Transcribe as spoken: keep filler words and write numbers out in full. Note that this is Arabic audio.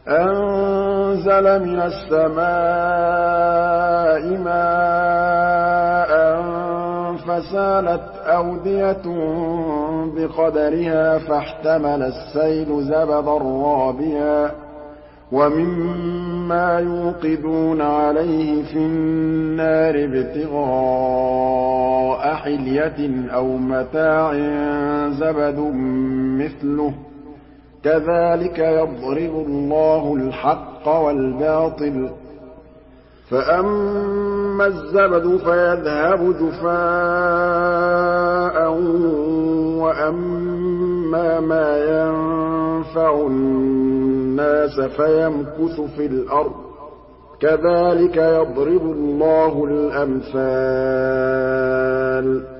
أَنزَلَ مِنَ السَّمَاءِ مَاءً فَسَالَتْ أَوْدِيَةٌ بِقَدَرِهَا فَاحْتَمَلَ السَّيْلُ زَبَدًا رَّابِيًا وَمِمَّا يُوقِدُونَ عَلَيْهِ فِي النَّارِ ابْتِغَاءَ حِلْيَةٍ أَوْ مَتَاعٍ زَبَدٌ مِّثْلُهُ ۚ كَذَٰلِكَ يَضْرِبُ اللَّهُ الْحَقَّ وَالْبَاطِلَ ۚ فَأَمَّا الزَّبَدُ فَيَذْهَبُ جُفَاءً وَأَمَّا مَا يَنفَعُ النَّاسَ فَيَمْكُثُ فِي الْأَرْضِ ۚ كَذَٰلِكَ يَضْرِبُ اللَّهُ الْأَمْثَالَ